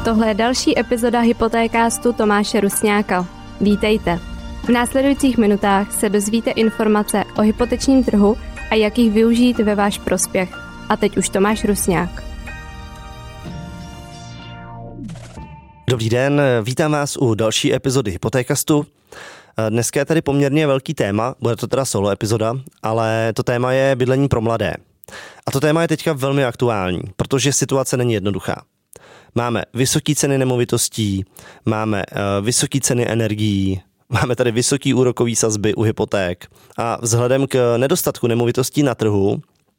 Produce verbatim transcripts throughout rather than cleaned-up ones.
Tohle je další epizoda Hypotékástu Tomáše Rusňáka. Vítejte. V následujících minutách se dozvíte informace o hypotečním trhu a jak jich využít ve váš prospěch. A teď už Tomáš Rusňák. Dobrý den, vítám vás u další epizody Hypotékastu. Dneska je tady poměrně velký téma, bude to teda solo epizoda, ale to téma je bydlení pro mladé. A to téma je teďka velmi aktuální, protože situace není jednoduchá. Máme vysoké ceny nemovitostí, máme uh, vysoké ceny energií, máme tady vysoké úrokové sazby u hypoték a vzhledem k nedostatku nemovitostí na trhu,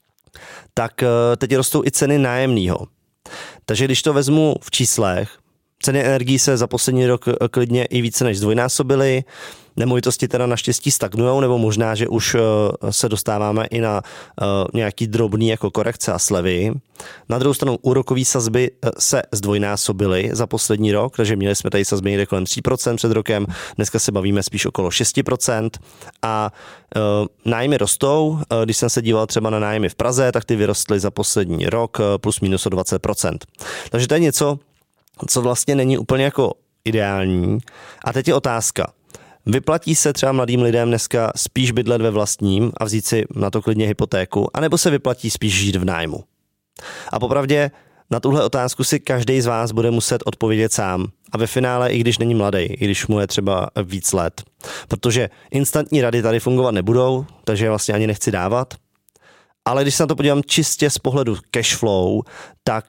tak uh, teď rostou i ceny nájemného. Takže když to vezmu v číslech, ceny energií se za poslední rok klidně i více než zdvojnásobily, nemovitosti teda naštěstí stagnujou, nebo možná, že už se dostáváme i na nějaký drobný jako korekce a slevy. Na druhou stranu úrokové sazby se zdvojnásobily za poslední rok, takže měli jsme tady sazby někde kolem tři procenta před rokem, dneska se bavíme spíš okolo šest procent a nájmy rostou. Když jsem se díval třeba na nájmy v Praze, tak ty vyrostly za poslední rok plus minus o dvacet procent. Takže to je něco, co vlastně není úplně jako ideální. A teď je otázka. Vyplatí se třeba mladým lidem dneska spíš bydlet ve vlastním a vzít si na to klidně hypotéku, anebo se vyplatí spíš žít v nájmu? A popravdě na tuhle otázku si každý z vás bude muset odpovědět sám. A ve finále, i když není mladý, i když mu je třeba víc let. Protože instantní rady tady fungovat nebudou, takže vlastně ani nechci dávat. Ale když se na to podívám čistě z pohledu cash flow, tak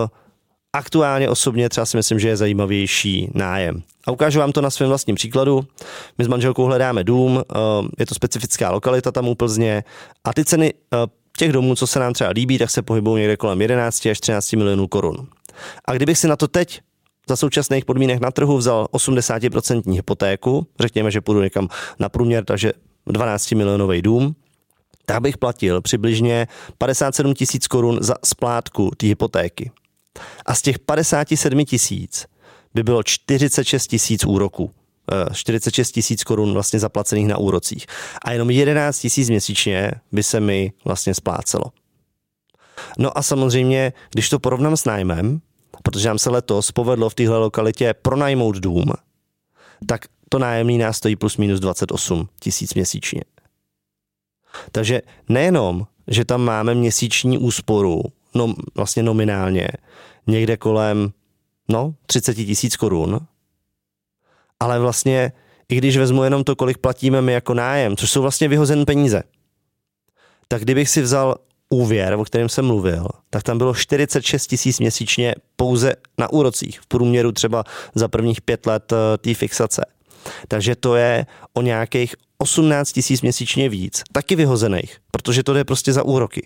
aktuálně osobně třeba si myslím, že je zajímavější nájem. A ukážu vám to na svém vlastním příkladu. My s manželkou hledáme dům, je to specifická lokalita tam u Plzně a ty ceny těch domů, co se nám třeba líbí, tak se pohybují někde kolem jedenáct až třináct milionů korun. A kdybych si na to teď za současných podmínek na trhu vzal osmdesát procent hypotéku, řekněme, že půjdu někam na průměr, takže dvanáct milionový dům, tak bych platil přibližně padesát sedm tisíc korun za splátku té hypotéky. A z těch padesát sedm tisíc by bylo čtyřicet šest tisíc úroků. čtyřicet šest tisíc korun vlastně zaplacených na úrocích. A jenom jedenáct tisíc měsíčně by se mi vlastně splácelo. No a samozřejmě, když to porovnám s nájmem, protože nám se letos povedlo v téhle lokalitě pronajmout dům, tak to nájemný nás stojí plus minus dvacet osm tisíc měsíčně. Takže nejenom, že tam máme měsíční úsporu, no vlastně nominálně, někde kolem no, třicet tisíc korun, ale vlastně, i když vezmu jenom to, kolik platíme my jako nájem, což jsou vlastně vyhozené peníze, tak kdybych si vzal úvěr, o kterém jsem mluvil, tak tam bylo čtyřicet šest tisíc měsíčně pouze na úrocích, v průměru třeba za prvních pět let té fixace. Takže to je o nějakých osmnáct tisíc měsíčně víc, taky vyhozených, protože to jde prostě za úroky.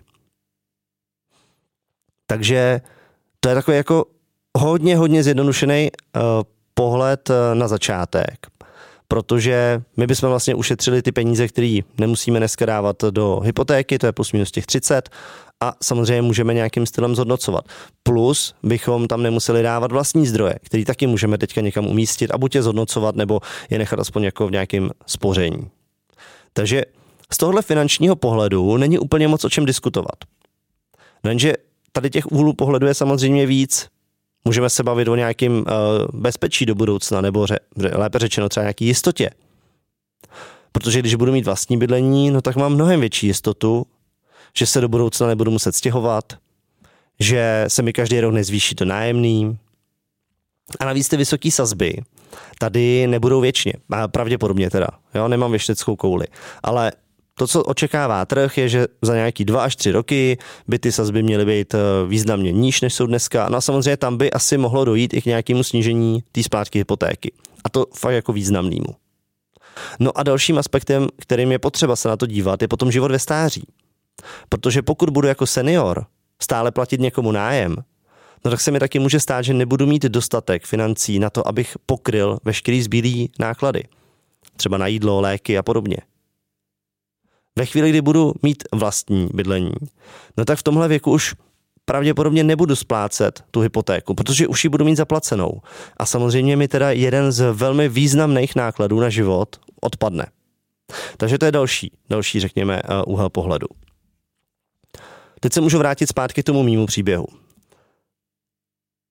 Takže to je takový jako hodně, hodně zjednodušený uh, pohled uh, na začátek, protože my bychom vlastně ušetřili ty peníze, které nemusíme dneska dávat do hypotéky, to je plus minus těch třicet a samozřejmě můžeme nějakým stylem zhodnocovat. Plus bychom tam nemuseli dávat vlastní zdroje, který taky můžeme teďka někam umístit a buď je zhodnocovat, nebo je nechat aspoň jako v nějakém spoření. Takže z tohohle finančního pohledu není úplně moc o čem diskutovat. No jenže tady těch úhlů pohledu je samozřejmě víc. Můžeme se bavit o nějakém uh, bezpečí do budoucna, nebo ře, lépe řečeno třeba nějaký jistotě. Protože když budu mít vlastní bydlení, no tak mám mnohem větší jistotu, že se do budoucna nebudu muset stěhovat, že se mi každý rok nezvýší to nájemný. A navíc ty vysoké sazby tady nebudou věčně, pravděpodobně teda. Jo, nemám věšteckou kouli, ale to, co očekává trh, je, že za nějaký dva až tři roky by ty sazby měly být významně níž, než jsou dneska. No a samozřejmě tam by asi mohlo dojít i k nějakému snížení té splátky hypotéky. A to fakt jako významnému. No a dalším aspektem, kterým je potřeba se na to dívat, je potom život ve stáří. Protože pokud budu jako senior stále platit někomu nájem, no tak se mi taky může stát, že nebudu mít dostatek financí na to, abych pokryl veškerý zbylý náklady. Třeba na jídlo, léky a podobně. Ve chvíli, kdy budu mít vlastní bydlení, no tak v tomhle věku už pravděpodobně nebudu splácet tu hypotéku, protože už ji budu mít zaplacenou. A samozřejmě mi teda jeden z velmi významných nákladů na život odpadne. Takže to je další, další řekněme, úhel pohledu. Teď se můžu vrátit zpátky k tomu mému příběhu.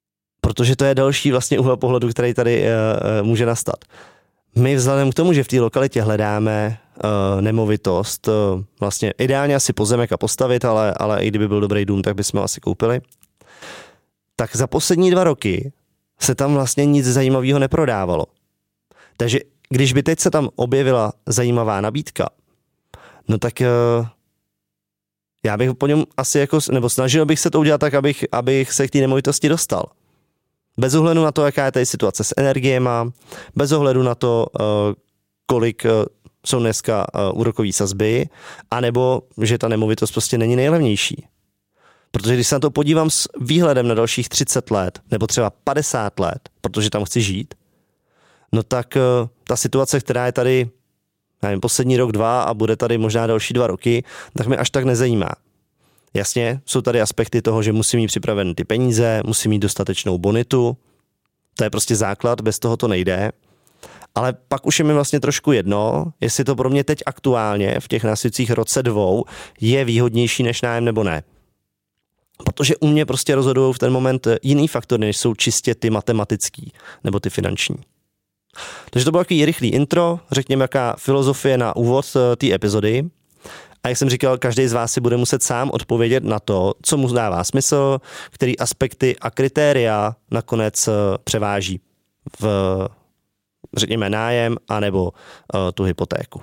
Protože to je další vlastně úhel pohledu, který tady uh, uh, může nastat. My vzhledem k tomu, že v té lokalitě hledáme uh, nemovitost, uh, vlastně ideálně asi pozemek a postavit, ale, ale i kdyby byl dobrý dům, tak bychom ho asi koupili, tak za poslední dva roky se tam vlastně nic zajímavého neprodávalo. Takže když by teď se tam objevila zajímavá nabídka, no tak uh, já bych po něm asi jako, nebo snažil bych se to udělat tak, abych, abych se k té nemovitosti dostal. Bez ohledu na to, jaká je tady situace s energiema, bez ohledu na to, uh, kolik uh, jsou dneska uh, úrokové sazby, anebo že ta nemovitost prostě není nejlevnější. Protože když se na to podívám s výhledem na dalších třicet let, nebo třeba padesát let, protože tam chci žít, no tak uh, ta situace, která je tady, nevím, poslední rok, dva a bude tady možná další dva roky, tak mě až tak nezajímá. Jasně, jsou tady aspekty toho, že musím mít připravené ty peníze, musím mít dostatečnou bonitu, to je prostě základ, bez toho to nejde, ale pak už je mi vlastně trošku jedno, jestli to pro mě teď aktuálně v těch následujících roce dvou je výhodnější než nájem nebo ne. Protože u mě prostě rozhodují v ten moment jiný faktory, než jsou čistě ty matematický nebo ty finanční. Takže to bylo takový rychlý intro, řekněme, jaká filozofie na úvod té epizody. A jak jsem říkal, každý z vás si bude muset sám odpovědět na to, co mu dává smysl, který aspekty a kritéria nakonec převáží v, řekněme, nájem anebo uh, tu hypotéku.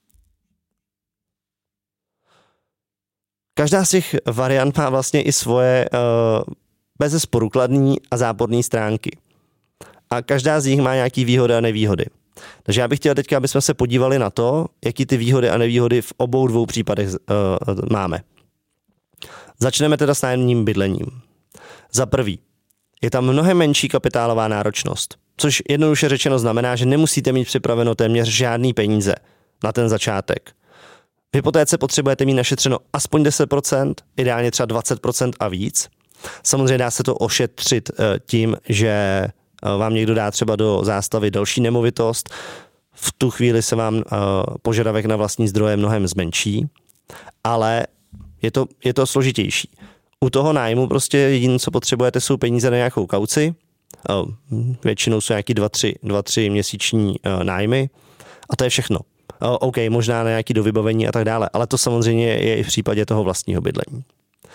Každá z těch variant má vlastně i svoje uh, bezesporu kladné a záporné stránky. A každá z nich má nějaké výhody a nevýhody. Takže já bych chtěl teďka, abychom se podívali na to, jaký ty výhody a nevýhody v obou dvou případech uh, máme. Začneme teda s nájemním bydlením. Za prvý, je tam mnohem menší kapitálová náročnost, což jednoduše řečeno znamená, že nemusíte mít připraveno téměř žádný peníze na ten začátek. V hypotéce potřebujete mít našetřeno aspoň deset procent, ideálně třeba dvacet procent a víc. Samozřejmě dá se to ošetřit uh, tím, že vám někdo dá třeba do zástavy další nemovitost, v tu chvíli se vám uh, požadavek na vlastní zdroje mnohem zmenší, ale je to, je to složitější. U toho nájmu prostě jediné, co potřebujete, jsou peníze na nějakou kauci, uh, většinou jsou nějaký dva, tři měsíční uh, nájmy a to je všechno. Uh, OK, možná na nějaké dovybavení a tak dále, ale to samozřejmě je i v případě toho vlastního bydlení.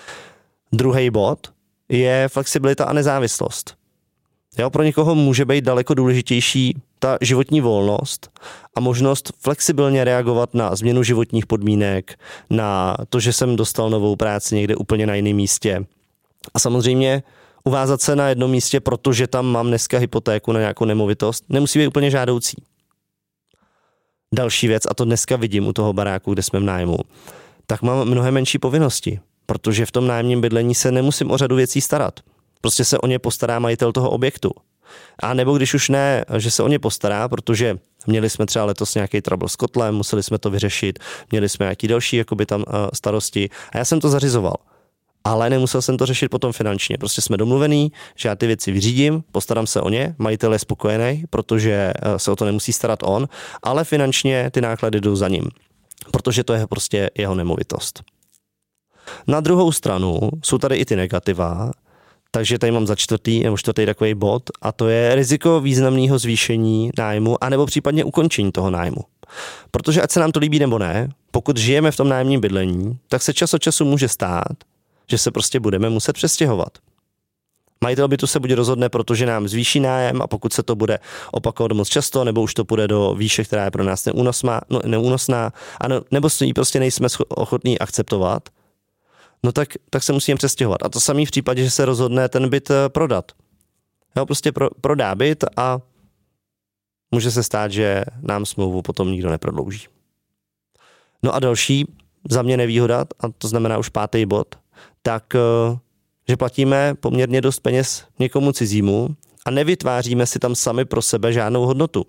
Druhý bod je flexibilita a nezávislost. Jo, pro někoho může být daleko důležitější ta životní volnost a možnost flexibilně reagovat na změnu životních podmínek, na to, že jsem dostal novou práci někde úplně na jiném místě. A samozřejmě uvázat se na jednom místě, protože tam mám dneska hypotéku na nějakou nemovitost, nemusí být úplně žádoucí. Další věc, a to dneska vidím u toho baráku, kde jsme v nájmu, tak mám mnohem menší povinnosti, protože v tom nájemním bydlení se nemusím o řadu věcí starat. Prostě se o ně postará majitel toho objektu. A nebo když už ne, že se o ně postará, protože měli jsme třeba letos nějaký trouble s kotlem, museli jsme to vyřešit, měli jsme nějaký další jakoby tam starosti a já jsem to zařizoval. Ale nemusel jsem to řešit potom finančně. Prostě jsme domluvený, že já ty věci vyřídím, postarám se o ně, majitel je spokojený, protože se o to nemusí starat on, ale finančně ty náklady jdou za ním, protože to je prostě jeho nemovitost. Na druhou stranu jsou tady i ty negativa. Takže tady mám za čtvrtý nebo čtvrtý takový bod a to je riziko významného zvýšení nájmu anebo případně ukončení toho nájmu. Protože ať se nám to líbí nebo ne, pokud žijeme v tom nájemním bydlení, tak se čas od času může stát, že se prostě budeme muset přestěhovat. Majitel bytu se buď rozhodne, protože nám zvýší nájem a pokud se to bude opakovat moc často, nebo už to půjde do výše, která je pro nás neúnosná, no, neúnosná a ne, nebo ji prostě nejsme ochotní akceptovat, no tak, tak se musíme přestěhovat. A to samé v případě, že se rozhodne ten byt prodat. Jo, prostě pro, prodá byt a může se stát, že nám smlouvu potom nikdo neprodlouží. No a další, za mě nevýhoda, a to znamená už pátý bod, tak, že platíme poměrně dost peněz někomu cizímu a nevytváříme si tam sami pro sebe žádnou hodnotu.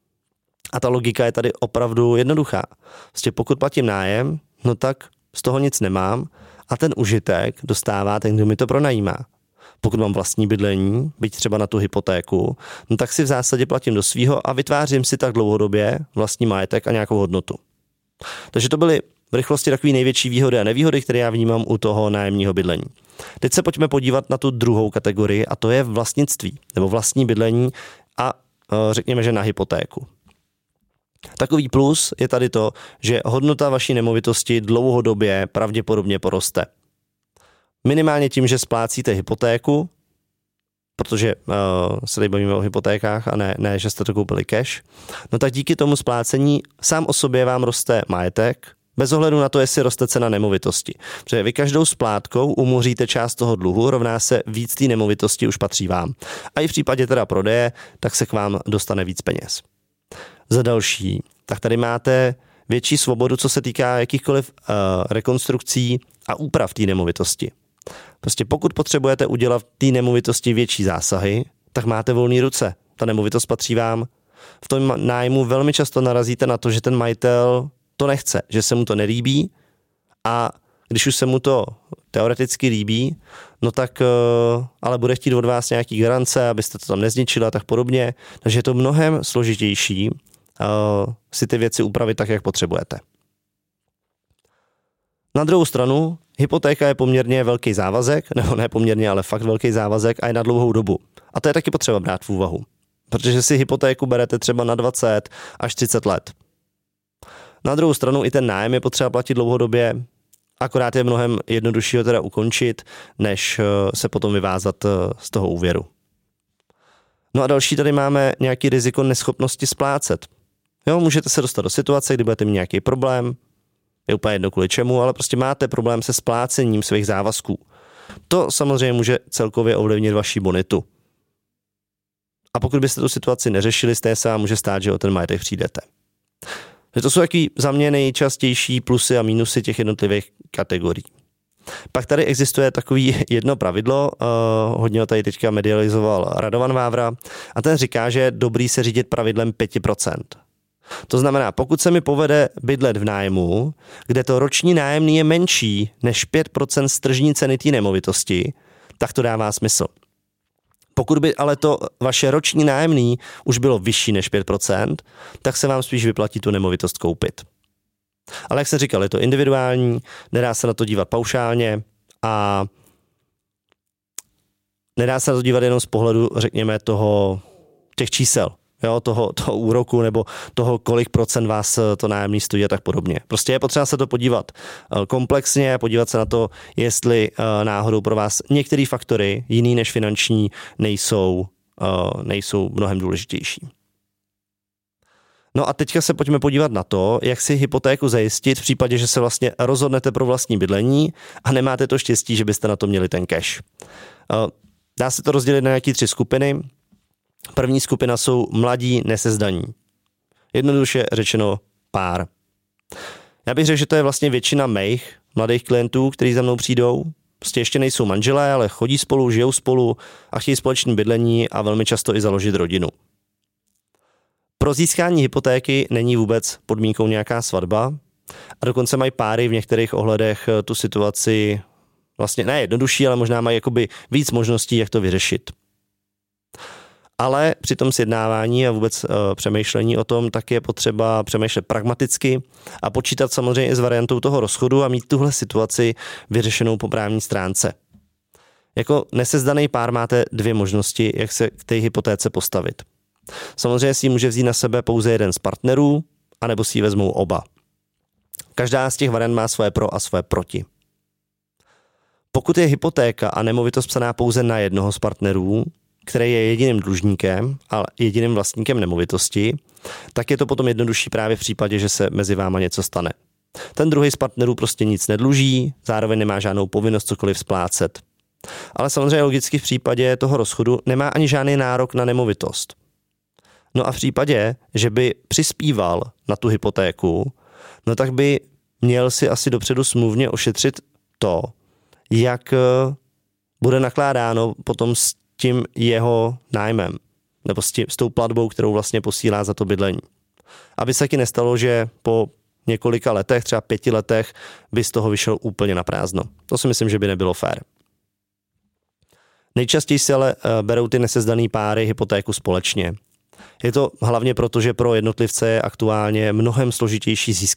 A ta logika je tady opravdu jednoduchá. Prostě pokud platím nájem, no tak z toho nic nemám, a ten užitek dostává ten, kdo mi to pronajímá. Pokud mám vlastní bydlení, byť třeba na tu hypotéku, no tak si v zásadě platím do svýho a vytvářím si tak dlouhodobě vlastní majetek a nějakou hodnotu. Takže to byly v rychlosti takové největší výhody a nevýhody, které já vnímám u toho nájemního bydlení. Teď se pojďme podívat na tu druhou kategorii a to je vlastnictví nebo vlastní bydlení a řekněme, že na hypotéku. Takový plus je tady to, že hodnota vaší nemovitosti dlouhodobě pravděpodobně poroste. Minimálně tím, že splácíte hypotéku, protože uh, se tady bavíme o hypotékách a ne, ne, že jste to koupili cash, no tak díky tomu splácení sám o sobě vám roste majetek, bez ohledu na to, jestli roste cena nemovitosti. Protože vy každou splátkou umoříte část toho dluhu, rovná se víc té nemovitosti už patří vám. A i v případě teda prodeje, tak se k vám dostane víc peněz. Za další, tak tady máte větší svobodu, co se týká jakýchkoliv uh, rekonstrukcí a úprav té nemovitosti. Prostě pokud potřebujete udělat té nemovitosti větší zásahy, tak máte volné ruce. Ta nemovitost patří vám. V tom nájmu velmi často narazíte na to, že ten majitel to nechce, že se mu to nelíbí a když už se mu to teoreticky líbí, no tak uh, ale bude chtít od vás nějaký garance, abyste to tam nezničili a tak podobně. Takže je to mnohem složitější uh, si ty věci upravit tak, jak potřebujete. Na druhou stranu, hypotéka je poměrně velký závazek, nebo ne poměrně, ale fakt velký závazek a je na dlouhou dobu. A to je taky potřeba brát v úvahu. Protože si hypotéku berete třeba na dvacet až třicet let. Na druhou stranu i ten nájem je potřeba platit dlouhodobě, akorát je mnohem jednodušší ho teda ukončit, než se potom vyvázat z toho úvěru. No a další tady máme nějaký riziko neschopnosti splácet. Jo, můžete se dostat do situace, kdy budete mít nějaký problém, je úplně jedno kvůli čemu, ale prostě máte problém se splácením svých závazků. To samozřejmě může celkově ovlivnit vaši bonitu. A pokud byste tu situaci neřešili, stejně se vám může stát, že o ten majetek přijdete. To jsou taky za mě nejčastější plusy a mínusy těch jednotlivých kategorií. Pak tady existuje takový jedno pravidlo, uh, hodně ho tady teďka medializoval Radovan Vávra, a ten říká, že je dobrý se řídit pravidlem pět procent. To znamená, pokud se mi povede bydlet v nájmu, kde to roční nájemný je menší než pět procent z tržní ceny té nemovitosti, tak to dává smysl. Pokud by ale to vaše roční nájemný už bylo vyšší než pět procent, tak se vám spíš vyplatí tu nemovitost koupit. Ale jak jsem říkal, je to individuální, nedá se na to dívat paušálně a nedá se na to dívat jenom z pohledu, řekněme, toho, těch čísel, jo, toho, toho úroku nebo toho, kolik procent vás to nájemný stojí a tak podobně. Prostě je potřeba se to podívat komplexně, podívat se na to, jestli náhodou pro vás některé faktory, jiný než finanční, nejsou, nejsou mnohem důležitější. No a teďka se pojďme podívat na to, jak si hypotéku zajistit v případě, že se vlastně rozhodnete pro vlastní bydlení a nemáte to štěstí, že byste na to měli ten cash. Dá se to rozdělit na nějaké tři skupiny. První skupina jsou mladí nesezdaní. Jednoduše řečeno pár. Já bych řekl, že to je vlastně většina mých mladých klientů, kteří za mnou přijdou. Prostě ještě nejsou manželé, ale chodí spolu, žijou spolu a chtějí společné bydlení a velmi často i založit rodinu. Pro získání hypotéky není vůbec podmínkou nějaká svatba a dokonce mají páry v některých ohledech tu situaci vlastně ne jednodušší, ale možná mají jakoby víc možností, jak to vyřešit. Ale při tom sjednávání a vůbec uh, přemýšlení o tom, tak je potřeba přemýšlet pragmaticky a počítat samozřejmě i s variantou toho rozchodu a mít tuhle situaci vyřešenou po právní stránce. Jako nesezdaný pár máte dvě možnosti, jak se k té hypotéce postavit. Samozřejmě si ji může vzít na sebe pouze jeden z partnerů, anebo si ji vezmou oba. Každá z těch variant má své pro a své proti. Pokud je hypotéka a nemovitost psaná pouze na jednoho z partnerů, který je jediným dlužníkem a jediným vlastníkem nemovitosti, tak je to potom jednodušší právě v případě, že se mezi váma něco stane. Ten druhý z partnerů prostě nic nedluží, zároveň nemá žádnou povinnost cokoliv splácet. Ale samozřejmě logicky v případě toho rozchodu nemá ani žádný nárok na nemovitost. No a v případě, že by přispíval na tu hypotéku, no tak by měl si asi dopředu smluvně ošetřit to, jak bude nakládáno potom s tím jeho nájmem, nebo s, tím, s tou platbou, kterou vlastně posílá za to bydlení. Aby se taky nestalo, že po několika letech, třeba pěti letech, by z toho vyšel úplně na prázdno. To si myslím, že by nebylo fér. Nejčastěji si ale berou ty nesezdaný páry hypotéku společně. Je to hlavně proto, že pro jednotlivce je aktuálně mnohem složitější získat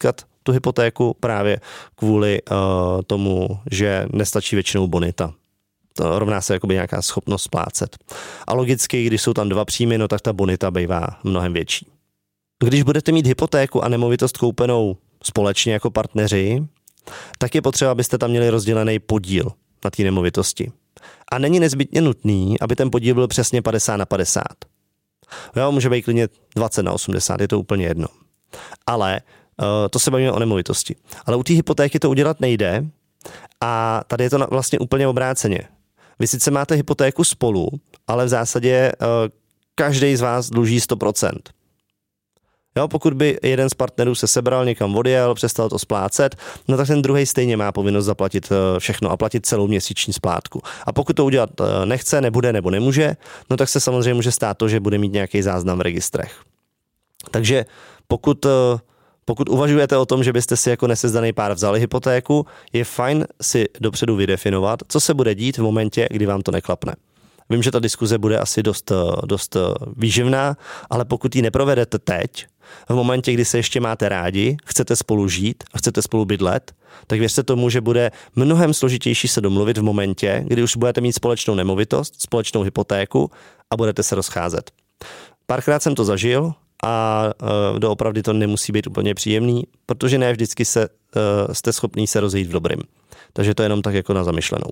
tu hypotéku právě kvůli uh, tomu, že nestačí většinou bonita. To rovná se jakoby nějaká schopnost splácet. A logicky, když jsou tam dva příjmy, no tak ta bonita bývá mnohem větší. Když budete mít hypotéku a nemovitost koupenou společně jako partneři, tak je potřeba, abyste tam měli rozdělený podíl na té nemovitosti. A není nezbytně nutný, aby ten podíl byl přesně padesát na padesát. Jo, může být klidně dvacet na osmdesát, je to úplně jedno. Ale uh, to se bavíme o nemovitosti. Ale u té hypotéky to udělat nejde a tady je to vlastně úplně obráceně. Vy sice máte hypotéku spolu, ale v zásadě uh, každý z vás dluží sto procent. Jo, pokud by jeden z partnerů se sebral, někam odjel, přestal to splácet, no tak ten druhý stejně má povinnost zaplatit všechno a platit celou měsíční splátku. A pokud to udělat nechce, nebude nebo nemůže, no tak se samozřejmě může stát to, že bude mít nějaký záznam v registrech. Takže pokud, pokud uvažujete o tom, že byste si jako nesezdaný pár vzali hypotéku, je fajn si dopředu vydefinovat, co se bude dít v momentě, kdy vám to neklapne. Vím, že ta diskuze bude asi dost, dost výživná, ale pokud ji neprovedete teď, v momentě, kdy se ještě máte rádi, chcete spolu žít a chcete spolu bydlet, tak věřte tomu, že bude mnohem složitější se domluvit v momentě, kdy už budete mít společnou nemovitost, společnou hypotéku a budete se rozcházet. Párkrát jsem to zažil a uh, doopravdy to nemusí být úplně příjemný, protože ne vždycky se, uh, jste schopný se rozejít v dobrým. Takže to je jenom tak jako na zamyšlenou.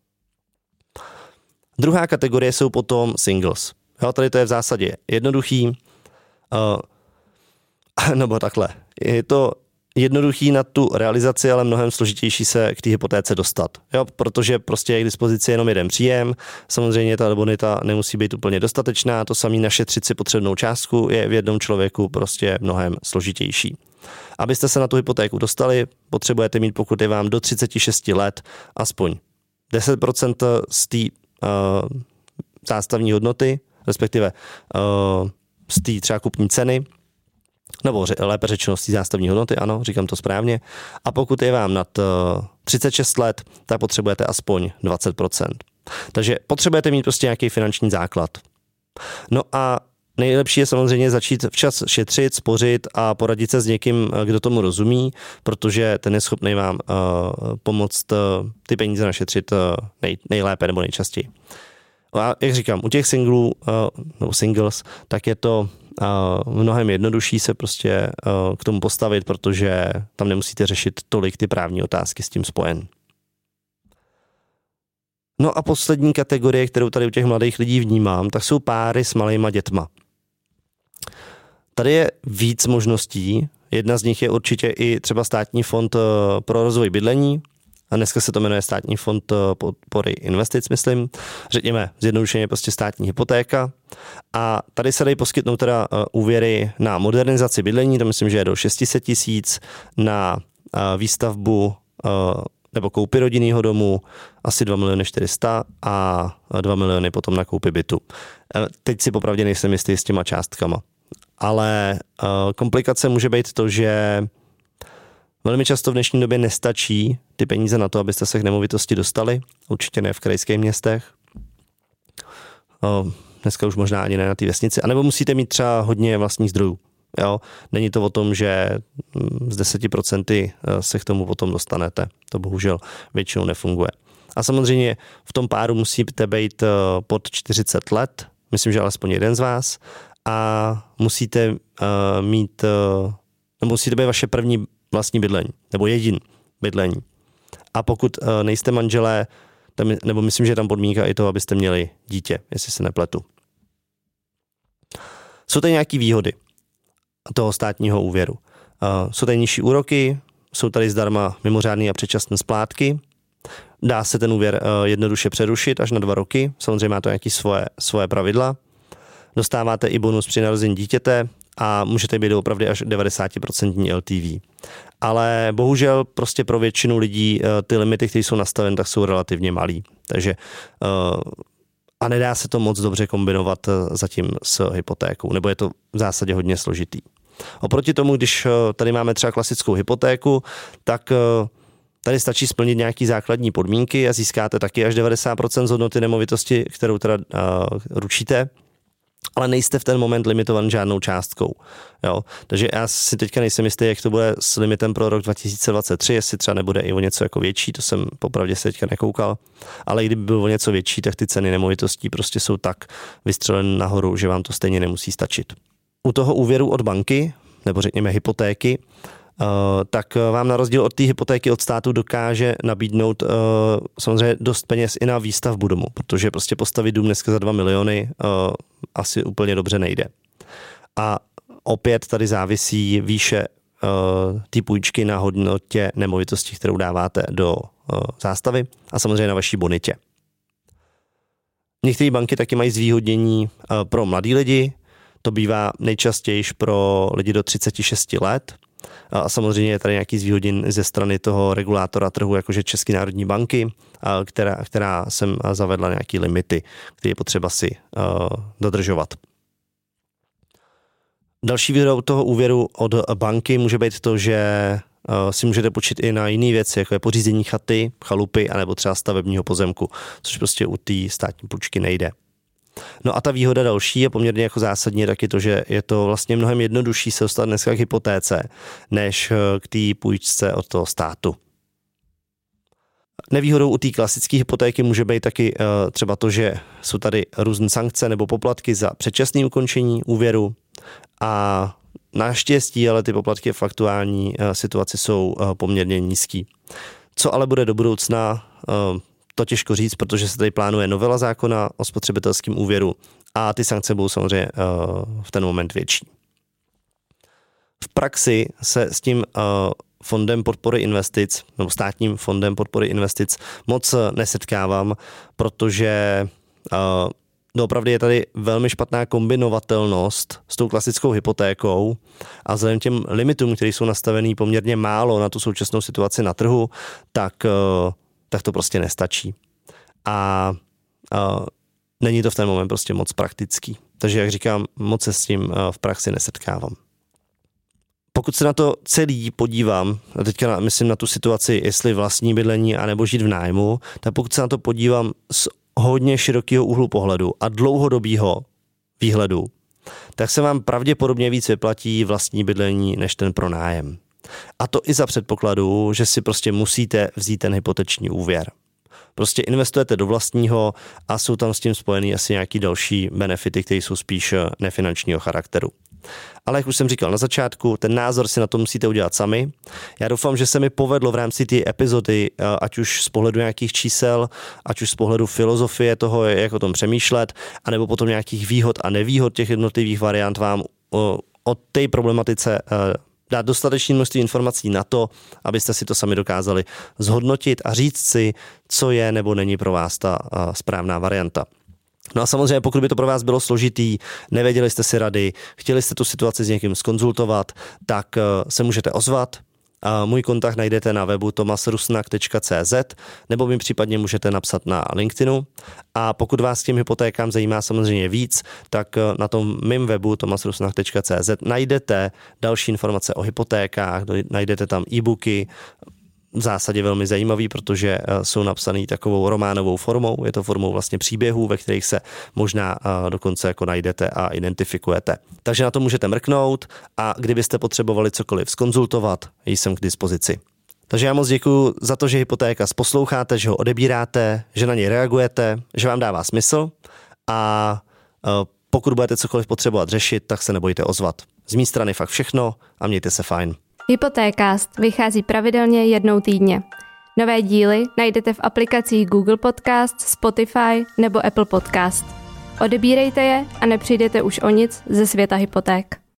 Druhá kategorie jsou potom singles. Jo, tady to je v zásadě jednoduchý, uh, nebo takhle. Je to jednoduchý na tu realizaci, ale mnohem složitější se k té hypotéce dostat. Jo, protože prostě je k dispozici jenom jeden příjem, samozřejmě ta bonita nemusí být úplně dostatečná, to samý našetřit si potřebnou částku je v jednom člověku prostě mnohem složitější. Abyste se na tu hypotéku dostali, potřebujete mít, pokud je vám do třicet šest let, aspoň deset procent z té uh, zástavní hodnoty, respektive uh, z té třeba kupní ceny, nebo lépe řečeno z té zástavní hodnoty, ano, říkám to správně. A pokud je vám nad uh, třicet šest let, tak potřebujete aspoň dvacet procent. Takže potřebujete mít prostě nějaký finanční základ. No a nejlepší je samozřejmě začít včas šetřit, spořit a poradit se s někým, kdo tomu rozumí, protože ten je schopný vám uh, pomoct uh, ty peníze našetřit uh, nej, nejlépe nebo nejčastěji. A jak říkám, u těch singlů, uh, nebo singles, tak je to uh, mnohem jednodušší se prostě uh, k tomu postavit, protože tam nemusíte řešit tolik ty právní otázky s tím spojen. No a poslední kategorie, kterou tady u těch mladých lidí vnímám, tak jsou páry s malejma dětma. Tady je víc možností, jedna z nich je určitě i třeba Státní fond pro rozvoj bydlení, a dneska se to jmenuje Státní fond podpory investic, myslím, řekněme zjednodušeně prostě státní hypotéka. A tady se dají poskytnout teda úvěry na modernizaci bydlení, to myslím, že je do šest set tisíc, na výstavbu nebo koupy rodinného domu asi dva miliony čtyři sta a dva miliony potom na koupy bytu. Teď si popravdě nejsem jistý s těma částkama. Ale komplikace může být to, že velmi často v dnešní době nestačí ty peníze na to, abyste se k nemovitosti dostali. Určitě ne v krajských městech. Dneska už možná ani ne na té vesnici. A nebo musíte mít třeba hodně vlastních zdrojů. Jo? Není to o tom, že z deset procent se k tomu potom dostanete. To bohužel většinou nefunguje. A samozřejmě v tom páru musíte být pod čtyřicet let. Myslím, že alespoň jeden z vás. A musíte uh, mít, uh, nebo musíte být vaše první vlastní bydlení, nebo jediný bydlení. A pokud uh, nejste manželé, tam, nebo myslím, že je tam podmínka i to, abyste měli dítě, jestli se nepletu. Jsou tady nějaké výhody toho státního úvěru. Uh, jsou tady nižší úroky, jsou tady zdarma mimořádné a předčasné splátky, dá se ten úvěr uh, jednoduše přerušit až na dva roky, samozřejmě má to nějaké svoje, svoje pravidla. Dostáváte i bonus při narození dítěte a můžete být opravdu až devadesát procent L T V. Ale bohužel prostě pro většinu lidí ty limity, které jsou nastaveny, tak jsou relativně malý. Takže a nedá se to moc dobře kombinovat zatím s hypotékou, nebo je to v zásadě hodně složitý. Oproti tomu, když tady máme třeba klasickou hypotéku, tak tady stačí splnit nějaké základní podmínky a získáte taky až devadesát procent z hodnoty nemovitosti, kterou teda uh, ručíte. ale nejste v ten moment limitovan žádnou částkou. Jo? Takže já si teďka nejsem jistý, jak to bude s limitem pro rok dva tisíce dvacet tři, jestli třeba nebude i o něco jako větší, to jsem popravdě se teďka nekoukal, ale i kdyby byl o něco větší, tak ty ceny nemovitostí prostě jsou tak vystřelené nahoru, že vám to stejně nemusí stačit. U toho úvěru od banky, nebo řekněme hypotéky, Uh, tak vám na rozdíl od té hypotéky od státu dokáže nabídnout uh, samozřejmě dost peněz i na výstavbu domu, protože prostě postavit dům dneska za dva miliony uh, asi úplně dobře nejde. A opět tady závisí výše uh, té půjčky na hodnotě nemovitosti, kterou dáváte do uh, zástavy a samozřejmě na vaší bonitě. Některé banky taky mají zvýhodnění uh, pro mladý lidi, to bývá nejčastěji pro lidi do třicet šest let. A samozřejmě je tady nějaký zvýhodněn ze strany toho regulátora trhu, jakože České národní banky, která, která sem zavedla nějaký limity, které je potřeba si uh, dodržovat. Další výhodou toho úvěru od banky může být to, že uh, si můžete počít i na jiné věci, jako je pořízení chaty, chalupy, anebo třeba stavebního pozemku, což prostě u té státní půjčky nejde. No a ta výhoda další je poměrně jako zásadní taky to, že je to vlastně mnohem jednodušší se dostat dneska k hypotéce, než k té půjčce od toho státu. Nevýhodou u té klasické hypotéky může být taky uh, třeba to, že jsou tady různé sankce nebo poplatky za předčasné ukončení úvěru a naštěstí, ale ty poplatky v aktuální uh, situaci jsou uh, poměrně nízký. Co ale bude do budoucna, uh, to těžko říct, protože se tady plánuje novela zákona o spotřebitelském úvěru a ty sankce budou samozřejmě uh, v ten moment větší. V praxi se s tím uh, fondem podpory investic nebo státním fondem podpory investic moc nesetkávám, protože uh, doopravdy je tady velmi špatná kombinovatelnost s tou klasickou hypotékou a vzhledem těm limitům, které jsou nastavený poměrně málo na tu současnou situaci na trhu, tak uh, tak to prostě nestačí. A, a není to v ten moment prostě moc praktický. Takže, jak říkám, moc se s tím v praxi nesetkávám. Pokud se na to celý podívám, a teďka na, myslím na tu situaci, jestli vlastní bydlení anebo žít v nájmu, tak pokud se na to podívám z hodně širokého úhlu pohledu a dlouhodobého výhledu, tak se vám pravděpodobně víc vyplatí vlastní bydlení než ten pronájem. A to i za předpokladu, že si prostě musíte vzít ten hypoteční úvěr. Prostě investujete do vlastního a jsou tam s tím spojený asi nějaký další benefity, které jsou spíš nefinančního charakteru. Ale jak už jsem říkal na začátku, ten názor si na to musíte udělat sami. Já doufám, že se mi povedlo v rámci té epizody, ať už z pohledu nějakých čísel, ať už z pohledu filozofie toho, jak o tom přemýšlet, anebo potom nějakých výhod a nevýhod těch jednotlivých variant vám o, o té problematice dát dostatečné množství informací na to, abyste si to sami dokázali zhodnotit a říct si, co je nebo není pro vás ta správná varianta. No a samozřejmě, pokud by to pro vás bylo složitý, nevěděli jste si rady, chtěli jste tu situaci s někým zkonzultovat, tak se můžete ozvat. Můj kontakt najdete na webu tomas rusnak tečka cé zet nebo mi případně můžete napsat na LinkedInu. A pokud vás tím hypotékám zajímá samozřejmě víc, tak na tom mým webu tomas rusnak tečka cé zet najdete další informace o hypotékách, najdete tam e-booky, v zásadě velmi zajímavý, protože jsou napsaný takovou románovou formou, je to formou vlastně příběhů, ve kterých se možná dokonce jako najdete a identifikujete. Takže na to můžete mrknout a kdybyste potřebovali cokoliv zkonzultovat, jsem k dispozici. Takže já moc děkuju za to, že Hypotékas posloucháte, že ho odebíráte, že na něj reagujete, že vám dává smysl a pokud budete cokoliv potřebovat řešit, tak se nebojte ozvat. Z mé strany fakt všechno a mějte se fajn. Hypotékast vychází pravidelně jednou týdně. Nové díly najdete v aplikacích Google Podcast, Spotify nebo Apple Podcast. Odebírejte je a nepřijdete už o nic ze světa hypoték.